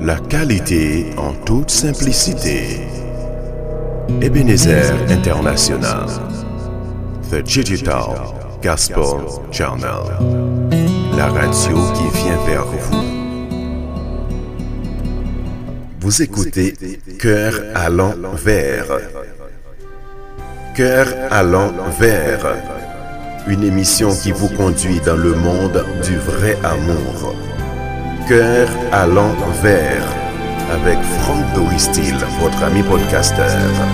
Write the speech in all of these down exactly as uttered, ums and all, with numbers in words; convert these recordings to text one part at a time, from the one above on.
La qualité en toute simplicité. Ebenezer International. The Digital Gospel Journal. La radio qui vient vers vous. Vous écoutez Cœur à l'envers. Cœur à l'envers. Une émission qui vous conduit dans le monde du vrai amour. Cœur à l'envers. Avec Franck Doristil, votre ami podcasteur.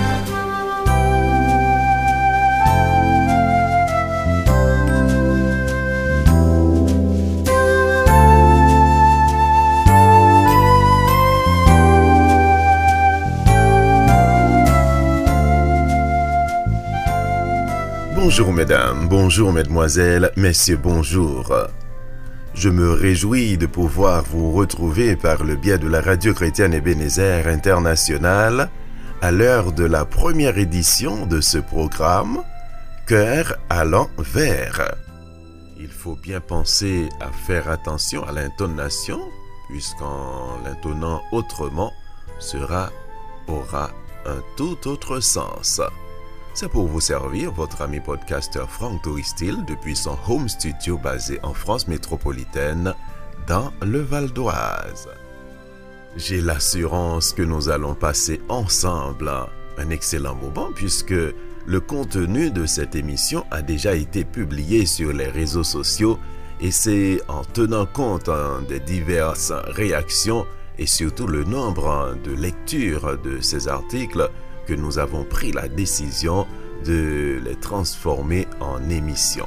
Bonjour mesdames, bonjour mesdemoiselles, messieurs, bonjour. Je me réjouis de pouvoir vous retrouver par le biais de la radio chrétienne Ebenezer International à l'heure de la première édition de ce programme Cœur à l'envers. Il faut bien penser à faire attention à l'intonation, puisqu'en l'intonnant autrement sera, aura un tout autre sens. C'est pour vous servir votre ami podcasteur Franck Doristil depuis son home studio basé en France métropolitaine dans le Val d'Oise. J'ai l'assurance que nous allons passer ensemble un excellent moment puisque le contenu de cette émission a déjà été publié sur les réseaux sociaux et c'est en tenant compte des diverses réactions et surtout le nombre de lectures de ces articles que nous avons pris la décision de les transformer en émissions.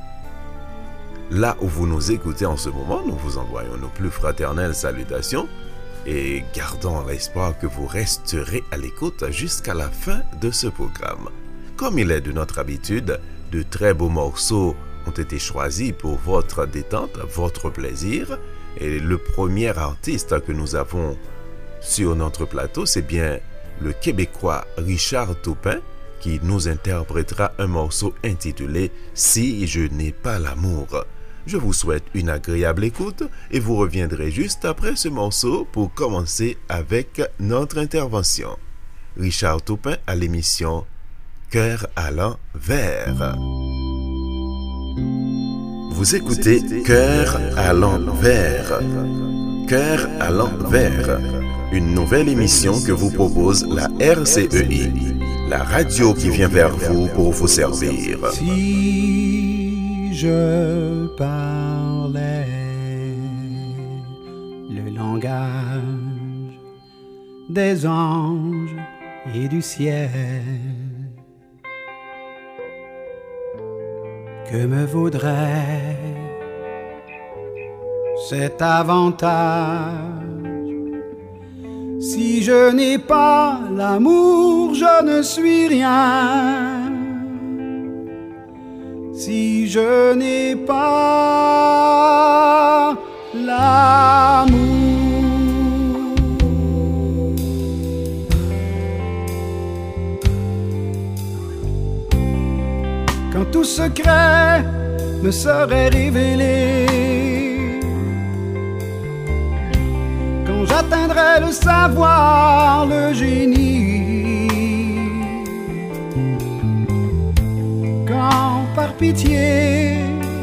Là où vous nous écoutez en ce moment, nous vous envoyons nos plus fraternelles salutations et gardons l'espoir que vous resterez à l'écoute jusqu'à la fin de ce programme. Comme il est de notre habitude, de très beaux morceaux ont été choisis pour votre détente, votre plaisir. Et le premier artiste que nous avons sur notre plateau, c'est bien le Québécois Richard Toupin qui nous interprétera un morceau intitulé « Si je n'ai pas l'amour ». Je vous souhaite une agréable écoute et vous reviendrez juste après ce morceau pour commencer avec notre intervention. Richard Toupin à l'émission Cœur à l'envers. Vous écoutez Cœur à l'envers. Cœur à l'envers. Une nouvelle émission que vous propose la R C E I, la radio qui vient vers vous pour vous servir. Si je parlais le langage des anges et du ciel, que me vaudrait cet avantage? Si je n'ai pas l'amour, je ne suis rien. Si je n'ai pas l'amour, quand tout secret me serait révélé, j'atteindrai le savoir, le génie. Quand par pitié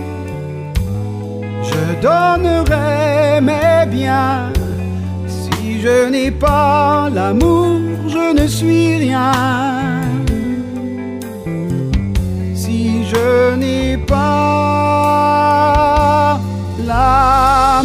je donnerai mes biens, si je n'ai pas l'amour, je ne suis rien. Si je n'ai pas l'amour,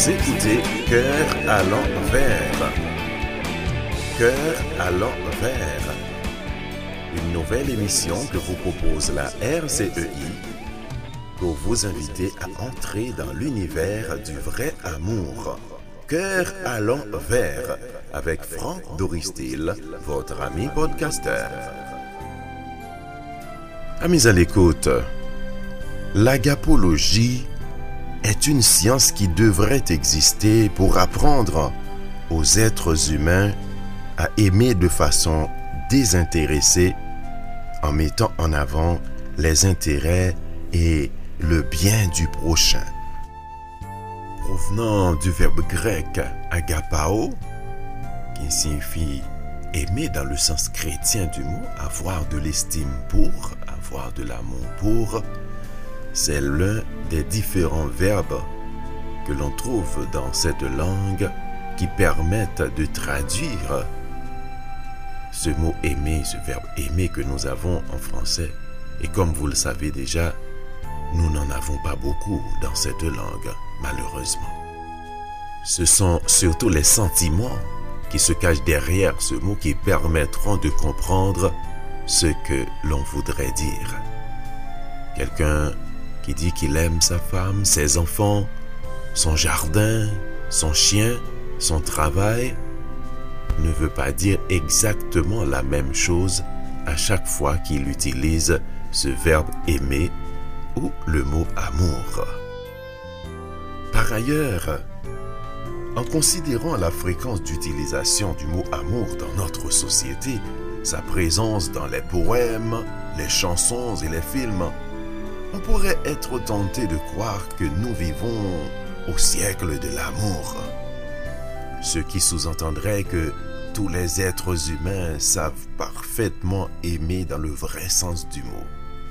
Vous écoutez Cœur à l'envers. Cœur à l'envers. Une nouvelle émission que vous propose la R C E I pour vous inviter à entrer dans l'univers du vrai amour. Cœur à l'envers avec Franck Doristil, votre ami podcasteur. Amis à l'écoute, l'agapologie est une science qui devrait exister pour apprendre aux êtres humains à aimer de façon désintéressée en mettant en avant les intérêts et le bien du prochain. Provenant du verbe grec agapao, qui signifie aimer dans le sens chrétien du mot, avoir de l'estime pour, avoir de l'amour pour, c'est l'un des différents verbes que l'on trouve dans cette langue qui permettent de traduire ce mot aimer, ce verbe aimer que nous avons en français. Et comme vous le savez déjà, nous n'en avons pas beaucoup dans cette langue, malheureusement. Ce sont surtout les sentiments qui se cachent derrière ce mot qui permettront de comprendre ce que l'on voudrait dire. Quelqu'un qui dit qu'il aime sa femme, ses enfants, son jardin, son chien, son travail, ne veut pas dire exactement la même chose à chaque fois qu'il utilise ce verbe aimer ou le mot amour. Par ailleurs, en considérant la fréquence d'utilisation du mot amour dans notre société, sa présence dans les poèmes, les chansons et les films, on pourrait être tenté de croire que nous vivons au siècle de l'amour. Ce qui sous-entendrait que tous les êtres humains savent parfaitement aimer dans le vrai sens du mot.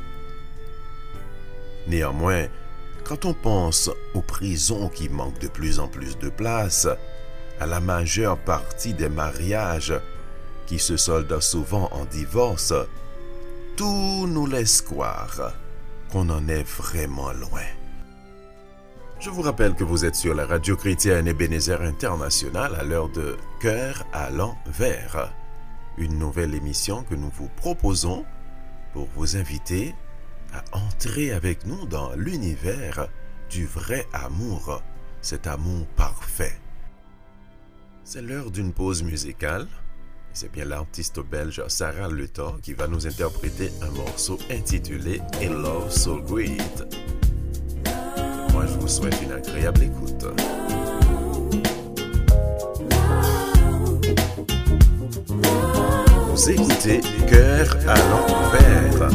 Néanmoins, quand on pense aux prisons qui manquent de plus en plus de place, à la majeure partie des mariages qui se soldent souvent en divorce, tout nous laisse croire qu'on en est vraiment loin. Je vous rappelle que vous êtes sur la radio chrétienne Ebenezer International à l'heure de Cœur à l'envers, une nouvelle émission que nous vous proposons pour vous inviter à entrer avec nous dans l'univers du vrai amour, cet amour parfait. C'est l'heure d'une pause musicale. C'est bien l'artiste belge Sarah Letort qui va nous interpréter un morceau intitulé « A Love So Great ». Moi, je vous souhaite une agréable écoute. Vous écoutez Cœur à l'envers.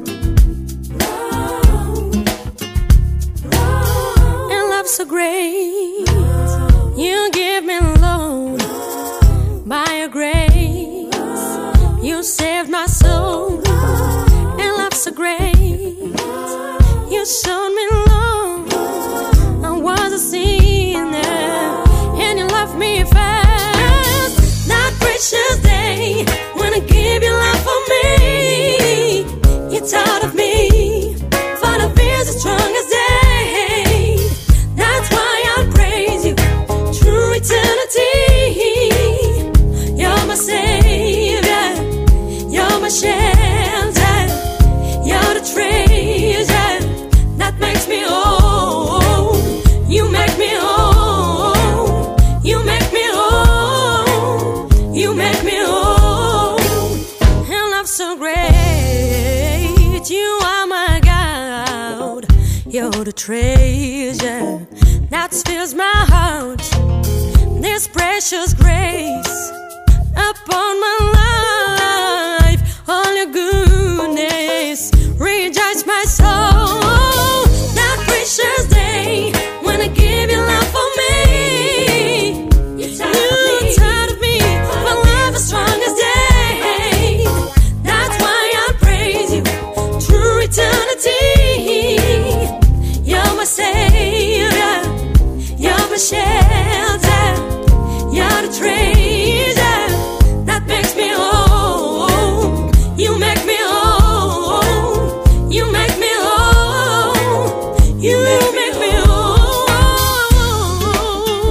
And love so great, you give me alone by your grace. You saved my soul, and love so great. You showed me love. I was a sinner, and you loved me fast. That precious day when I gave you love for me, you thought of me for the fears as strong as day. That's why I praise you through eternity. You're my Savior, you're my shelter, you're the treasure that makes me whole. You make me whole, you make me whole, you make me whole. And love so great, you are my God, you're the treasure that fills my heart. This precious grace upon my life, all your goodness rejoice my soul. That precious day when I gave you love for me, you thought of me for love as strong as day. That's why I praise you through eternity. You're my Savior, you're my shelter, you're the treasure that makes me whole. You make me whole, you make me whole, you make me whole.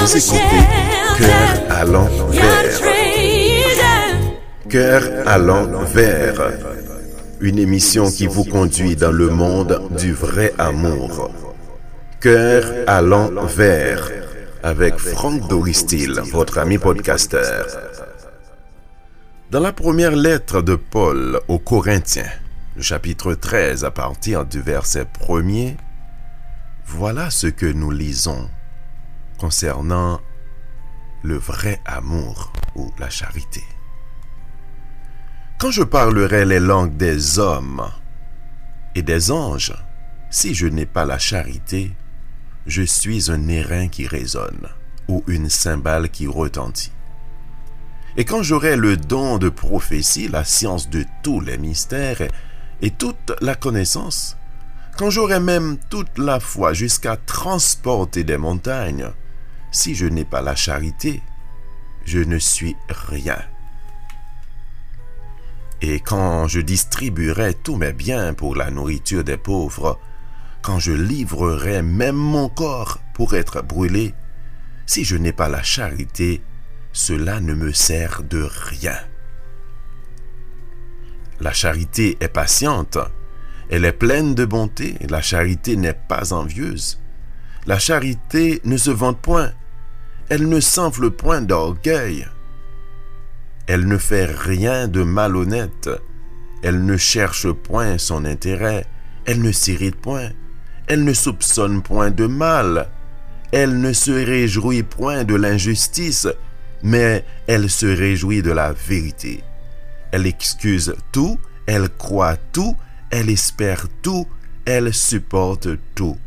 Vous écoutez Cœur à l'envers. Cœur à l'envers. Une émission qui vous conduit dans le monde du vrai amour. Cœur à l'envers. Avec Franck Doristil, votre ami podcasteur. Dans la première lettre de Paul aux Corinthiens, le chapitre treize à partir du verset premier, voilà ce que nous lisons concernant le vrai amour ou la charité. Quand je parlerai les langues des hommes et des anges, si je n'ai pas la charité, je suis un airain qui résonne ou une cymbale qui retentit. Et quand j'aurai le don de prophétie, la science de tous les mystères et, et toute la connaissance, quand j'aurai même toute la foi jusqu'à transporter des montagnes, si je n'ai pas la charité, je ne suis rien. Et quand je distribuerai tous mes biens pour la nourriture des pauvres, quand je livrerai même mon corps pour être brûlé, si je n'ai pas la charité, cela ne me sert de rien. La charité est patiente, elle est pleine de bonté, la charité n'est pas envieuse. La charité ne se vante point, elle ne s'enfle point d'orgueil. Elle ne fait rien de malhonnête, elle ne cherche point son intérêt, elle ne s'irrite point, elle ne soupçonne point de mal, elle ne se réjouit point de l'injustice, mais elle se réjouit de la vérité. Elle excuse tout, elle croit tout, elle espère tout, elle supporte tout.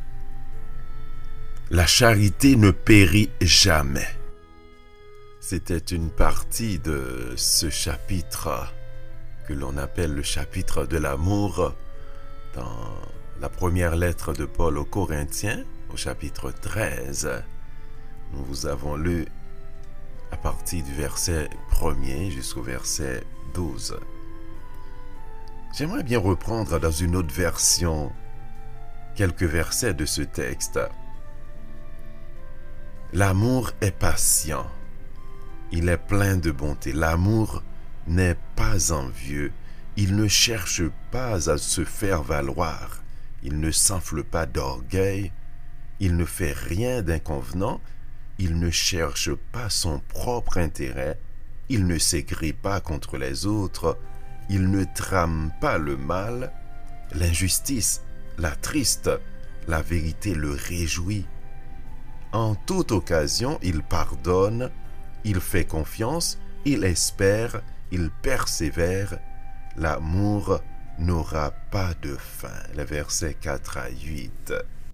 La charité ne périt jamais. C'était une partie de ce chapitre que l'on appelle le chapitre de l'amour dans la première lettre de Paul aux Corinthiens, au chapitre treize. Nous vous avons lu à partir du verset premier jusqu'au verset douze. J'aimerais bien reprendre dans une autre version quelques versets de ce texte. L'amour est patient, il est plein de bonté. L'amour n'est pas envieux, il ne cherche pas à se faire valoir, il ne s'enfle pas d'orgueil, il ne fait rien d'inconvenant, il ne cherche pas son propre intérêt, il ne s'aigrit pas contre les autres, il ne trame pas le mal, l'injustice l'attriste, la vérité le réjouit. En toute occasion, il pardonne, il fait confiance, il espère, il persévère. L'amour n'aura pas de fin. Les versets quatre à huit.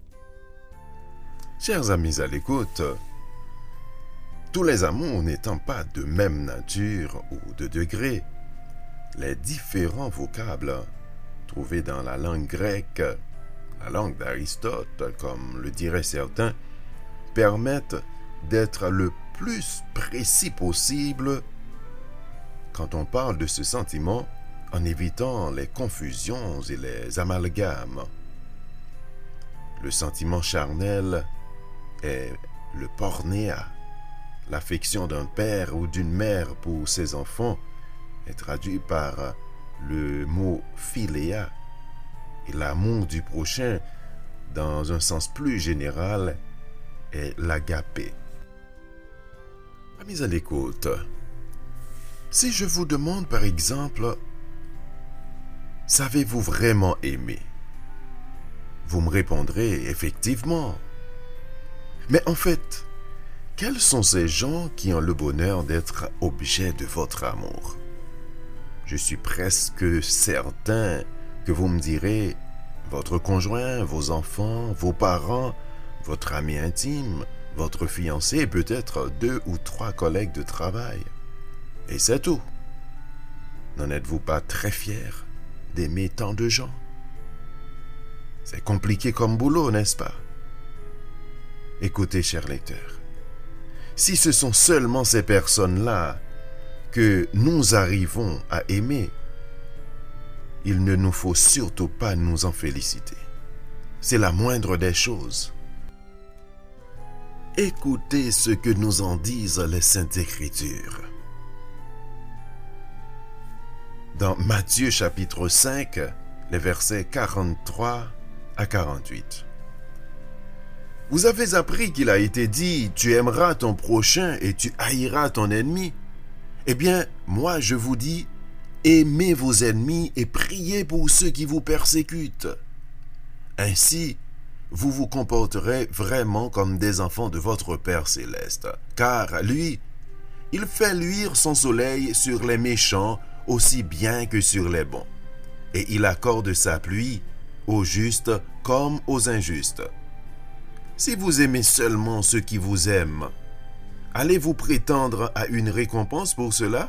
Chers amis à l'écoute, tous les amours n'étant pas de même nature ou de degré, les différents vocables trouvés dans la langue grecque, la langue d'Aristote, comme le diraient certains, permettent d'être le plus précis possible quand on parle de ce sentiment en évitant les confusions et les amalgames. Le sentiment charnel est le pornéa. L'affection d'un père ou d'une mère pour ses enfants est traduit par le mot philéa. Et l'amour du prochain, dans un sens plus général, est l'agapé. Amis à l'écoute, si je vous demande par exemple, savez-vous vraiment aimer? Vous me répondrez effectivement. Mais en fait, quels sont ces gens qui ont le bonheur d'être objet de votre amour? Je suis presque certain que vous me direz votre conjoint, vos enfants, vos parents, votre ami intime, votre fiancé et peut-être deux ou trois collègues de travail. Et c'est tout. N'en êtes-vous pas très fiers d'aimer tant de gens? C'est compliqué comme boulot, n'est-ce pas? Écoutez, chers lecteurs, si ce sont seulement ces personnes-là que nous arrivons à aimer, il ne nous faut surtout pas nous en féliciter. C'est la moindre des choses. Écoutez ce que nous en disent les Saintes Écritures. Dans Matthieu chapitre cinq, les versets quarante-trois à quarante-huit. Vous avez appris qu'il a été dit, tu aimeras ton prochain et tu haïras ton ennemi. Eh bien, moi je vous dis, aimez vos ennemis et priez pour ceux qui vous persécutent. Ainsi, vous vous comporterez vraiment comme des enfants de votre Père céleste, car lui, il fait luire son soleil sur les méchants aussi bien que sur les bons, et il accorde sa pluie aux justes comme aux injustes. Si vous aimez seulement ceux qui vous aiment, allez-vous prétendre à une récompense pour cela?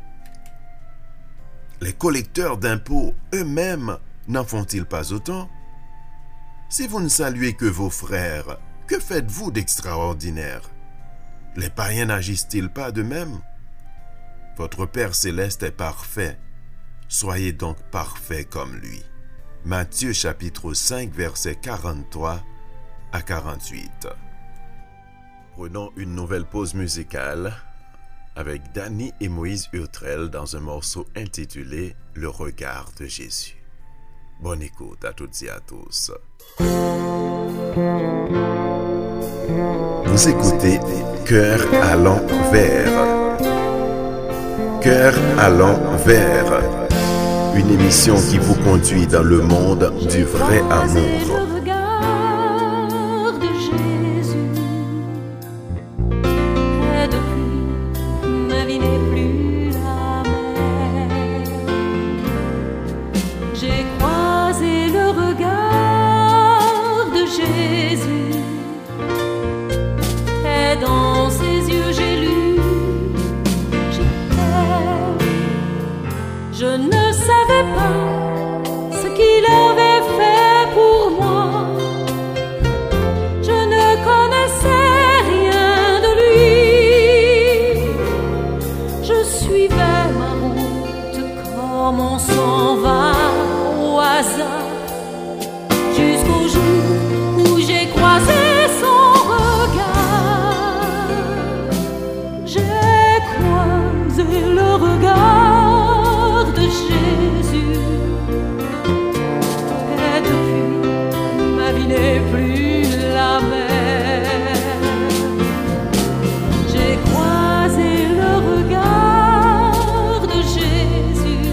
Les collecteurs d'impôts eux-mêmes n'en font-ils pas autant? Si vous ne saluez que vos frères, que faites-vous d'extraordinaire? Les païens n'agissent-ils pas de même? Votre Père céleste est parfait. Soyez donc parfaits comme lui. Matthieu chapitre cinq, versets quarante-trois à quarante-huit. Prenons une nouvelle pause musicale avec Danny et Moïse Urtrel dans un morceau intitulé « Le regard de Jésus ». Bonne écoute à toutes et à tous. Vous écoutez Cœur à l'envers. Cœur à l'envers, une émission qui vous conduit dans le monde du vrai amour. Le regard de Jésus, et depuis, ma vie n'est plus la même. J'ai croisé le regard de Jésus, et dans ses yeux j'ai lu. Je ne savais pas ce qu'il avait fait pour moi. Je ne connaissais rien de lui. Je suivais ma route comme on s'en va au hasard, jusqu'au jour où j'ai croisé son regard. J'ai croisé le regard de Jésus, et depuis, ma vie n'est plus la même. J'ai croisé le regard de Jésus,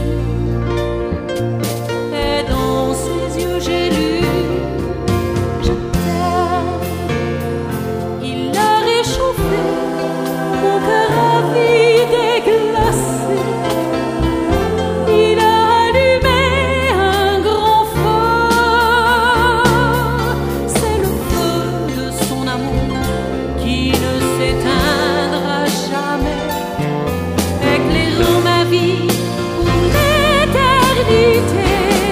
et dans ses yeux j'ai lu, je t'aime. Il a réchauffé mon cœur avide et glacé. Il a allumé un grand feu. C'est le feu de son amour qui ne s'éteindra jamais, éclairant ma vie pour l'éternité.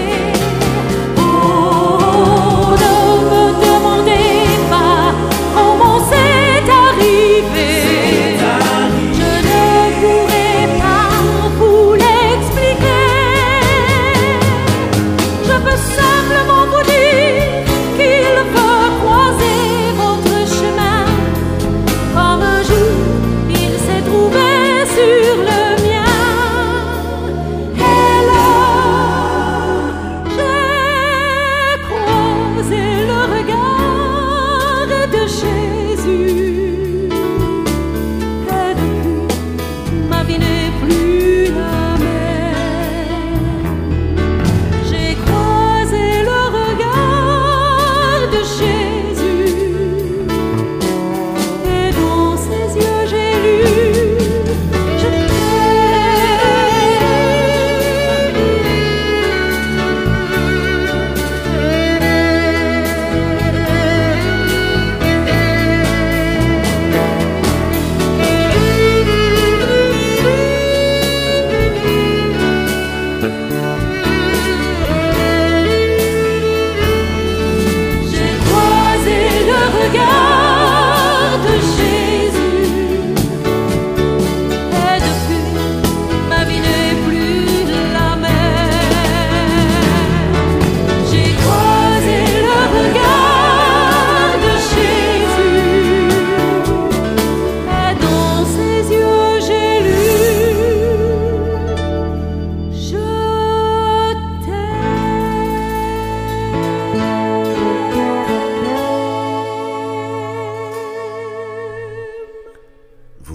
Oh, ne me demandez pas comment c'est arrivé. Je ne pourrai pas vous l'expliquer. Je peux simplement vous dire qu'il veut croiser votre chemin, comme un jour il s'est trouvé sur le mien. Et là, j'ai croisé le regard de Jésus, et depuis, ma vie n'est plus la même. J'ai croisé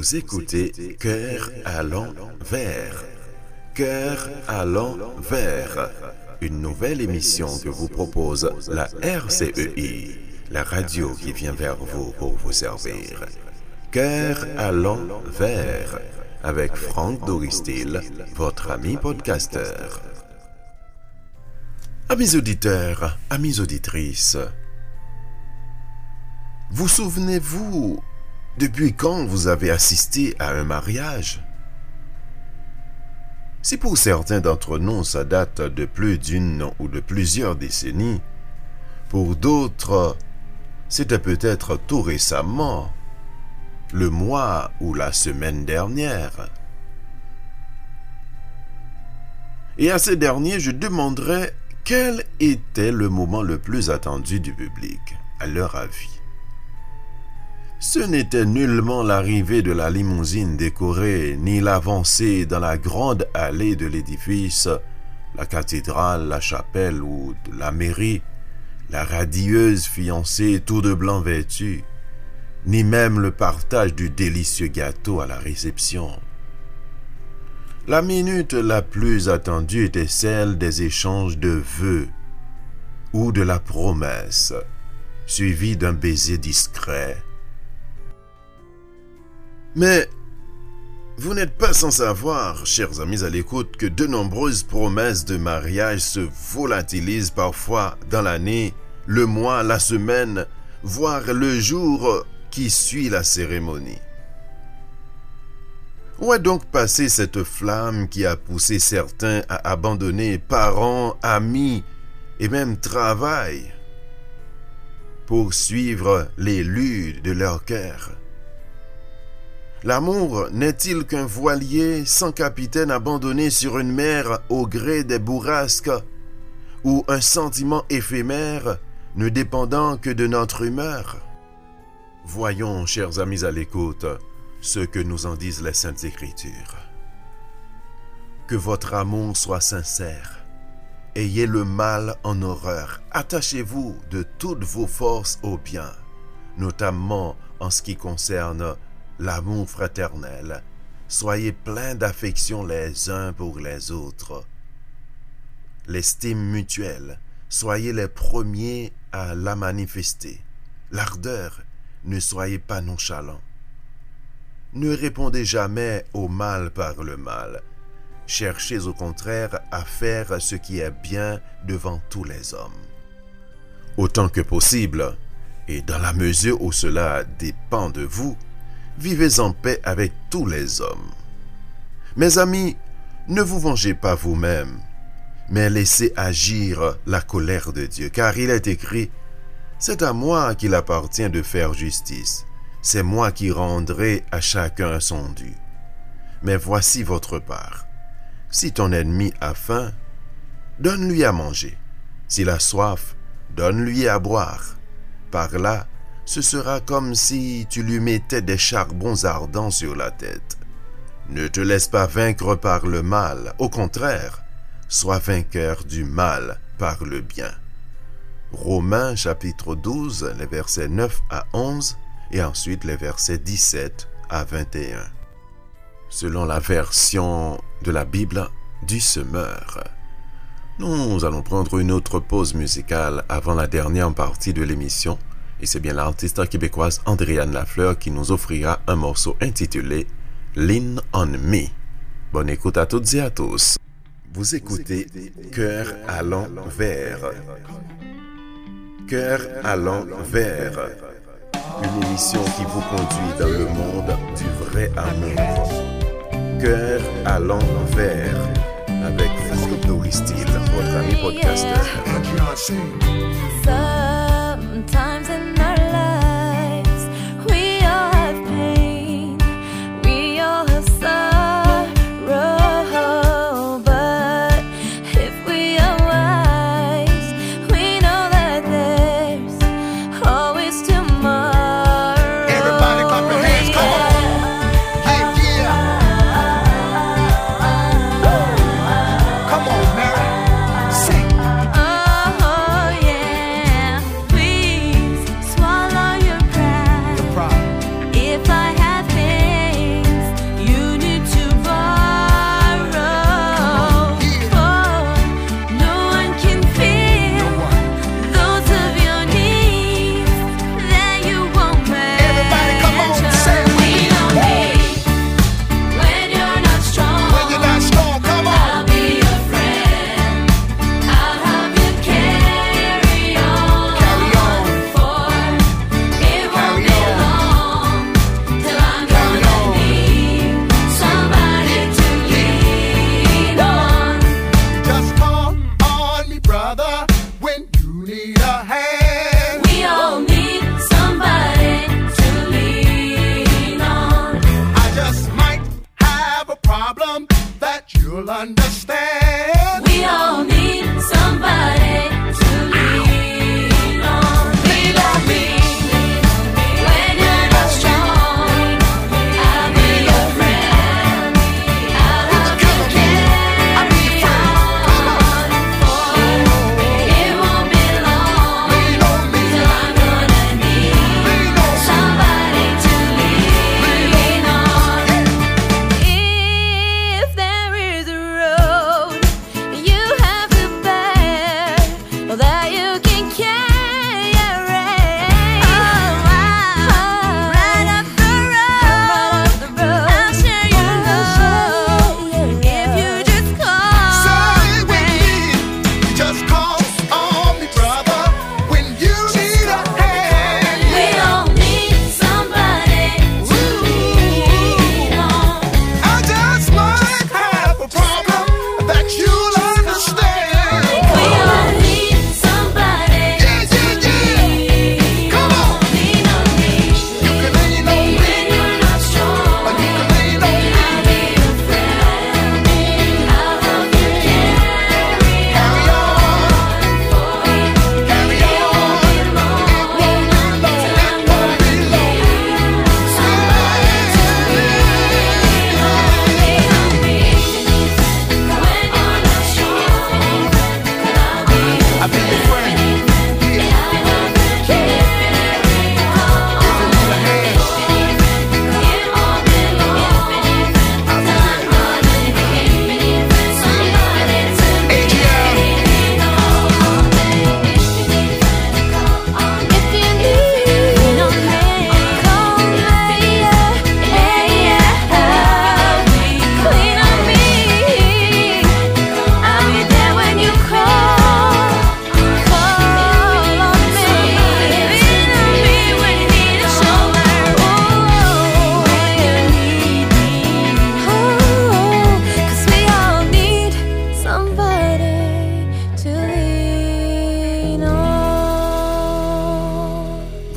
Vous écoutez Cœur à l'envers. Cœur à l'envers. Une nouvelle émission que vous propose la R C E I, la radio qui vient vers vous pour vous servir. Cœur à l'envers, avec Franck Doristil, votre ami podcasteur. Amis auditeurs, amis auditrices, vous souvenez-vous depuis quand vous avez assisté à un mariage? Si pour certains d'entre nous ça date de plus d'une ou de plusieurs décennies, pour d'autres, c'était peut-être tout récemment, le mois ou la semaine dernière. Et à ces derniers, je demanderais quel était le moment le plus attendu du public, à leur avis. Ce n'était nullement l'arrivée de la limousine décorée, ni l'avancée dans la grande allée de l'édifice, la cathédrale, la chapelle ou la mairie, la radieuse fiancée tout de blanc vêtue, ni même le partage du délicieux gâteau à la réception. La minute la plus attendue était celle des échanges de vœux ou de la promesse, suivie d'un baiser discret. Mais vous n'êtes pas sans savoir, chers amis à l'écoute, que de nombreuses promesses de mariage se volatilisent parfois dans l'année, le mois, la semaine, voire le jour qui suit la cérémonie. Où a donc passé cette flamme qui a poussé certains à abandonner parents, amis et même travail pour suivre l'élu de leur cœur? L'amour n'est-il qu'un voilier sans capitaine abandonné sur une mer au gré des bourrasques, ou un sentiment éphémère ne dépendant que de notre humeur? Voyons, chers amis à l'écoute, ce que nous en disent les Saintes Écritures. Que votre amour soit sincère. Ayez le mal en horreur. Attachez-vous de toutes vos forces au bien, notamment en ce qui concerne l'amour fraternel. Soyez pleins d'affection les uns pour les autres. L'estime mutuelle, soyez les premiers à la manifester. L'ardeur, ne soyez pas nonchalants. Ne répondez jamais au mal par le mal. Cherchez au contraire à faire ce qui est bien devant tous les hommes. Autant que possible, et dans la mesure où cela dépend de vous, vivez en paix avec tous les hommes. Mes amis, ne vous vengez pas vous-même, mais laissez agir la colère de Dieu, car il est écrit « C'est à moi qu'il appartient de faire justice, c'est moi qui rendrai à chacun son dû. Mais voici votre part. Si ton ennemi a faim, donne-lui à manger. S'il a soif, donne-lui à boire. Par là, ce sera comme si tu lui mettais des charbons ardents sur la tête. Ne te laisse pas vaincre par le mal. Au contraire, sois vainqueur du mal par le bien. » Romains chapitre douze, les versets neuf à onze et ensuite les versets dix-sept à vingt et un. Selon la version de la Bible du Semeur. Nous allons prendre une autre pause musicale avant la dernière partie de l'émission. Et c'est bien l'artiste québécoise Andréane Lafleur qui nous offrira un morceau intitulé « Lean on Me ». Bonne écoute à toutes et à tous. Vous écoutez Cœur à l'envers. Cœur à l'envers. Une émission qui vous conduit dans le monde du vrai amour. Cœur à l'envers. Avec Franck Doristil, votre ami podcasteur. Sometimes in our lives, we all have pain, we all have sorrow, but if we are wise, we know that there's always tomorrow. Everybody clap your hands, come on. Yeah, yeah. Come on, Mary, sing. Oh, yeah.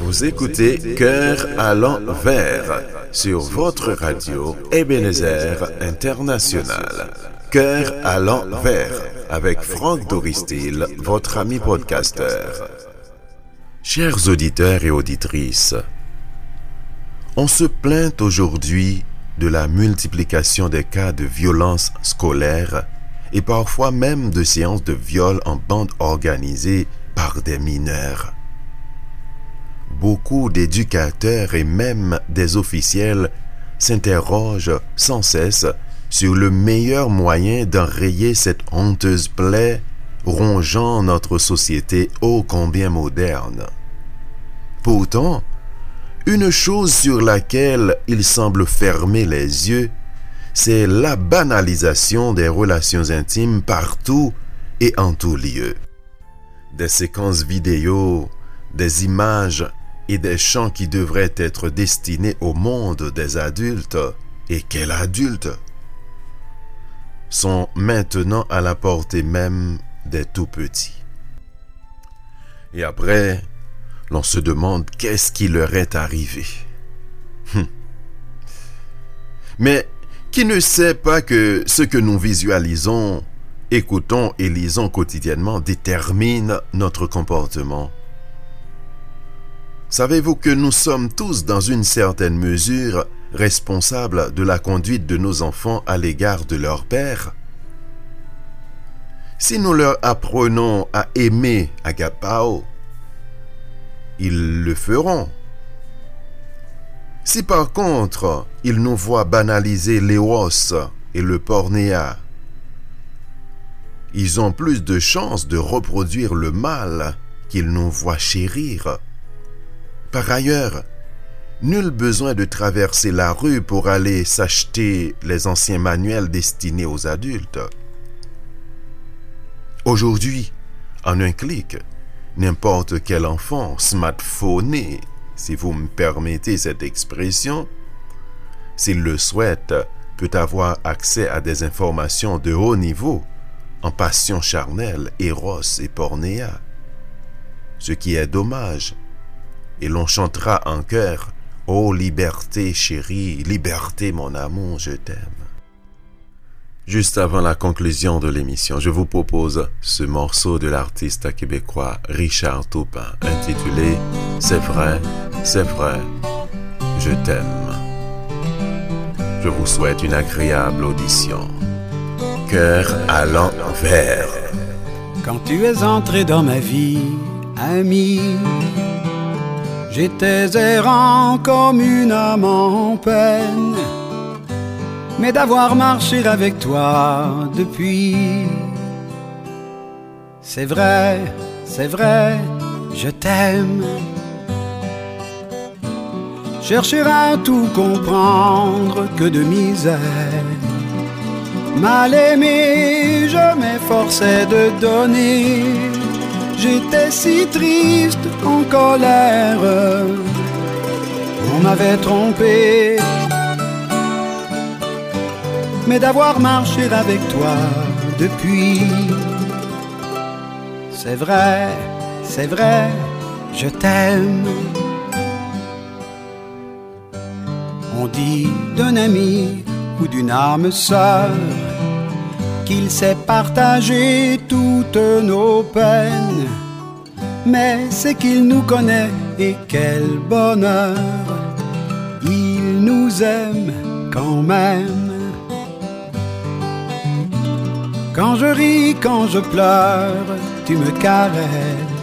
Vous écoutez Cœur à l'envers sur votre radio Ebenezer International. Cœur à l'envers avec Franck Doristil, votre ami podcasteur. Chers auditeurs et auditrices, on se plaint aujourd'hui de la multiplication des cas de violence scolaire et parfois même de séances de viol en bande organisée par des mineurs. Beaucoup d'éducateurs et même des officiels s'interrogent sans cesse sur le meilleur moyen d'enrayer cette honteuse plaie rongeant notre société ô combien moderne. Pourtant, une chose sur laquelle ils semblent fermer les yeux, c'est la banalisation des relations intimes partout et en tout lieu. Des séquences vidéo, des images et des chants qui devraient être destinés au monde des adultes, et quel adulte, sont maintenant à la portée même des tout-petits. Et après, l'on se demande qu'est-ce qui leur est arrivé. Hum. Mais qui ne sait pas que ce que nous visualisons, écoutons et lisons quotidiennement détermine notre comportement? Savez-vous que nous sommes tous, dans une certaine mesure, responsables de la conduite de nos enfants à l'égard de leur père? Si nous leur apprenons à aimer agapao, ils le feront. Si par contre, ils nous voient banaliser l'éros et le pornéa, ils ont plus de chances de reproduire le mal qu'ils nous voient chérir. Par ailleurs, nul besoin de traverser la rue pour aller s'acheter les anciens manuels destinés aux adultes. Aujourd'hui, en un clic, n'importe quel enfant smartphoné, si vous me permettez cette expression, s'il le souhaite, peut avoir accès à des informations de haut niveau en passion charnelle, éros et pornéa. Ce qui est dommage. Et l'on chantera en chœur « Oh liberté chérie, liberté mon amour, je t'aime ». Juste avant la conclusion de l'émission, je vous propose ce morceau de l'artiste québécois Richard Taupin intitulé « C'est vrai, c'est vrai, je t'aime ». Je vous souhaite une agréable audition. Cœur à l'envers. Quand tu es entré dans ma vie, ami, j'étais errant comme une âme en peine, mais d'avoir marché avec toi depuis, c'est vrai, c'est vrai, je t'aime. Chercher à tout comprendre, que de misère. Mal aimé, je m'efforçais de donner. J'étais si triste, en colère. On m'avait trompé. Mais d'avoir marché avec toi depuis, c'est vrai, c'est vrai, je t'aime. On dit d'un ami ou d'une âme sœur qu'il sait partager toutes nos peines, mais c'est qu'il nous connaît et quel bonheur, il nous aime quand même. Quand je ris, quand je pleure, tu me caresses.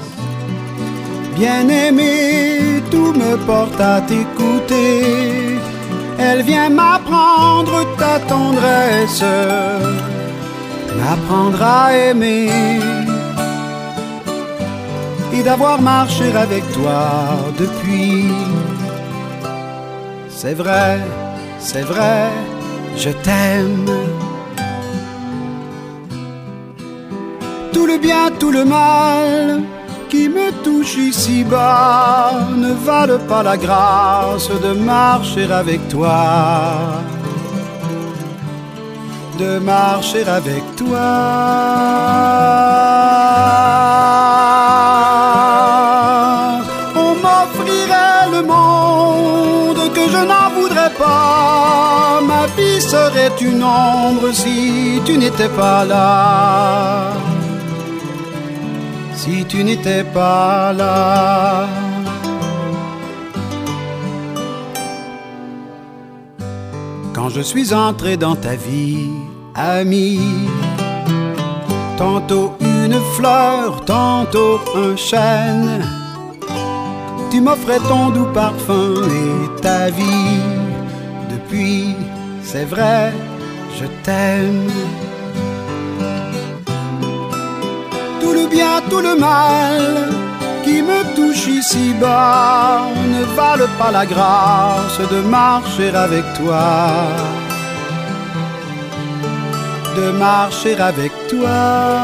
Bien-aimé, tout me porte à t'écouter. Elle vient m'apprendre ta tendresse, m'apprendre à aimer et d'avoir marché avec toi depuis. C'est vrai, c'est vrai, je t'aime. Tout le bien, tout le mal qui me touche ici-bas ne valent pas la grâce de marcher avec toi, de marcher avec toi. On m'offrirait serait une ombre si tu n'étais pas là. Si tu n'étais pas là. Quand je suis entré dans ta vie, ami, tantôt une fleur, tantôt un chêne, tu m'offrais ton doux parfum et ta vie. Depuis, c'est vrai, je t'aime. Tout le bien, tout le mal qui me touche ici-bas ne valent pas la grâce de marcher avec toi. De marcher avec toi.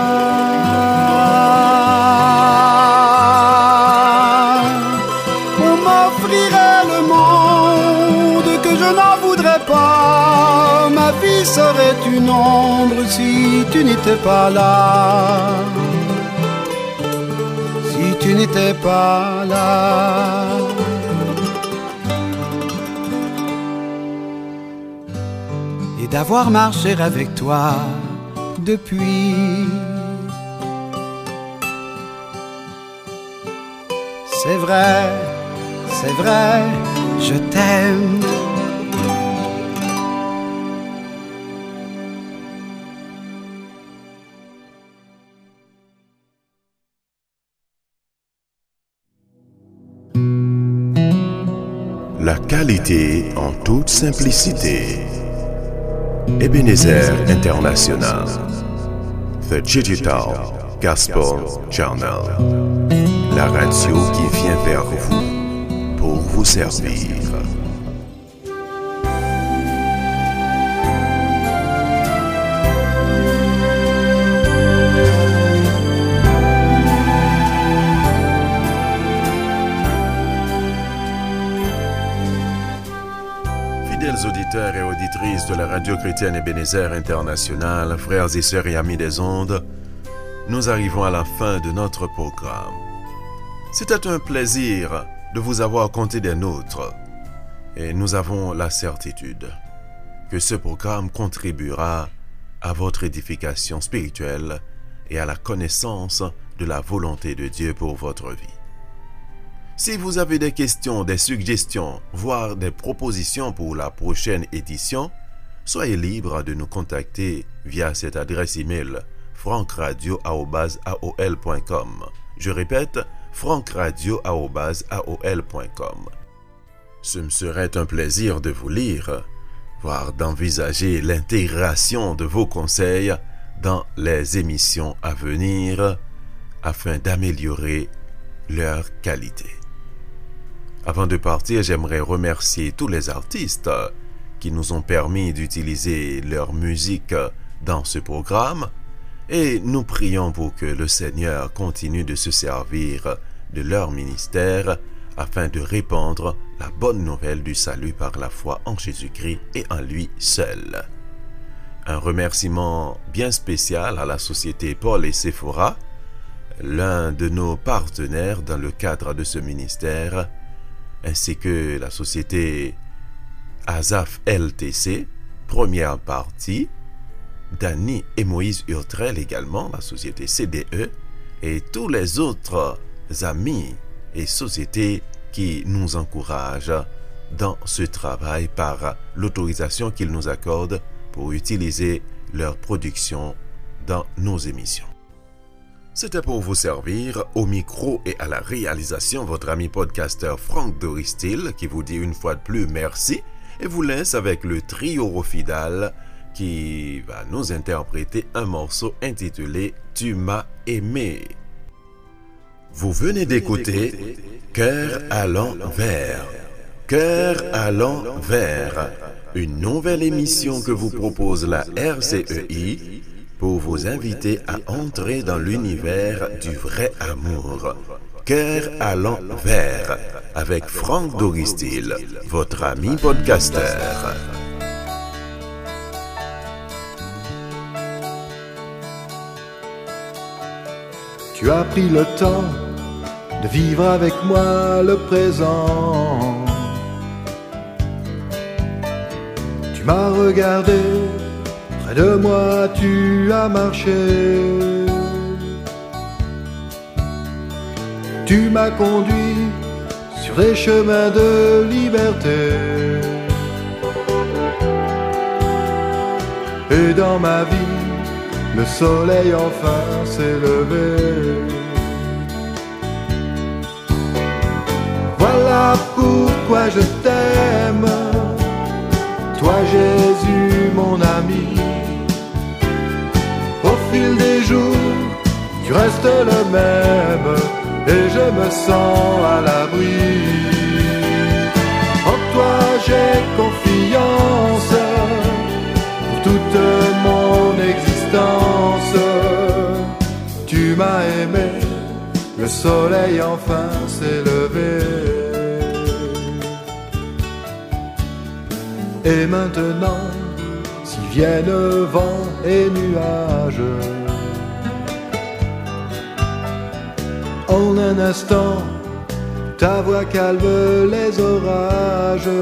On m'offrirait le monde que je n'en voudrais pas. Ma vie serait une ombre si tu n'étais pas là. Si tu n'étais pas là. Et d'avoir marché avec toi depuis. C'est vrai, c'est vrai, je t'aime. La qualité en toute simplicité. Ebenezer International, The Digital Gospel Journal, la radio qui vient vers vous pour vous servir. Fidèles auditeurs et auditrices de la radio chrétienne Ebenezer International, frères et sœurs et amis des ondes, nous arrivons à la fin de notre programme. C'était un plaisir de vous avoir compté des nôtres et nous avons la certitude que ce programme contribuera à votre édification spirituelle et à la connaissance de la volonté de Dieu pour votre vie. Si vous avez des questions, des suggestions, voire des propositions pour la prochaine édition, soyez libre de nous contacter via cette adresse email frankradio arobase a o l point com. Je répète, frankradio arobase a o l point com. Ce me serait un plaisir de vous lire, voire d'envisager l'intégration de vos conseils dans les émissions à venir afin d'améliorer leur qualité. Avant de partir, j'aimerais remercier tous les artistes qui nous ont permis d'utiliser leur musique dans ce programme et nous prions pour que le Seigneur continue de se servir de leur ministère afin de répandre la bonne nouvelle du salut par la foi en Jésus-Christ et en lui seul. Un remerciement bien spécial à la société Paul et Sephora, l'un de nos partenaires dans le cadre de ce ministère, ainsi que la société Azaf L T C, première partie, Danny et Moïse Urtrel également, la société C D E, et tous les autres amis et sociétés qui nous encouragent dans ce travail par l'autorisation qu'ils nous accordent pour utiliser leur production dans nos émissions. C'était pour vous servir au micro et à la réalisation votre ami podcasteur Franck Doristil qui vous dit une fois de plus merci et vous laisse avec le trio Rofidal qui va nous interpréter un morceau intitulé « Tu m'as aimé ». Vous venez d'écouter « Cœur à l'envers ». Cœur à l'envers, une nouvelle émission que vous propose la R C E I pour vous inviter à entrer dans l'univers du vrai amour. Cœur à l'envers, avec Franck Doristil, votre ami podcasteur. Tu as pris le temps de vivre avec moi le présent. Tu m'as regardé, près de moi tu as marché. Tu m'as conduit sur des chemins de liberté. Et dans ma vie, le soleil enfin s'est levé. Voilà pourquoi je t'aime, toi Jésus mon ami. Au fil des jours, tu restes le même et je me sens à l'abri. En toi j'ai confiance pour toute mon existence. Tu m'as aimé, le soleil enfin s'est levé. Et maintenant, si viennent vent et nuages, en un instant, ta voix calme les orages.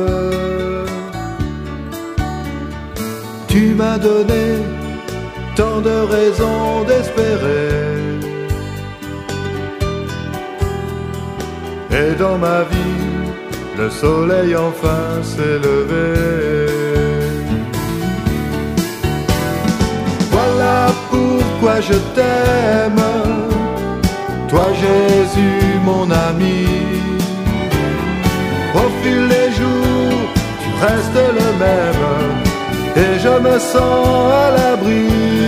Tu m'as donné tant de raisons d'espérer. Et dans ma vie, le soleil enfin s'est levé. Voilà pourquoi je t'aime, toi Jésus mon ami. Au fil des jours, tu restes le même et je me sens à l'abri.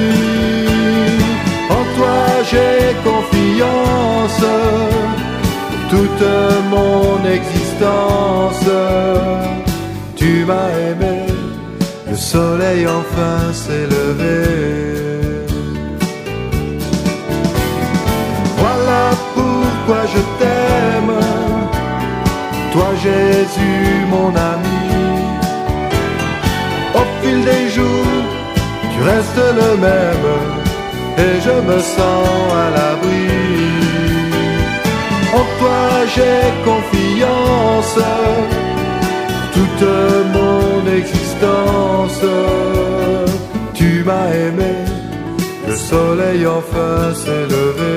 En toi j'ai confiance pour toute mon existence. Tu m'as aimé, le soleil enfin s'est levé. Voilà pourquoi je t'aime, toi Jésus mon ami. Au fil des jours, tu restes le même et je me sens à l'abri. En toi j'ai confiance, toute mon existence. Tu m'as aimé, le soleil enfin s'est levé.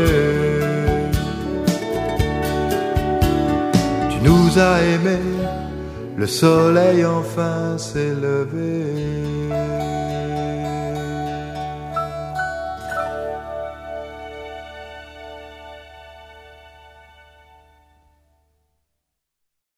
Tu nous as aimés, le soleil enfin s'est levé.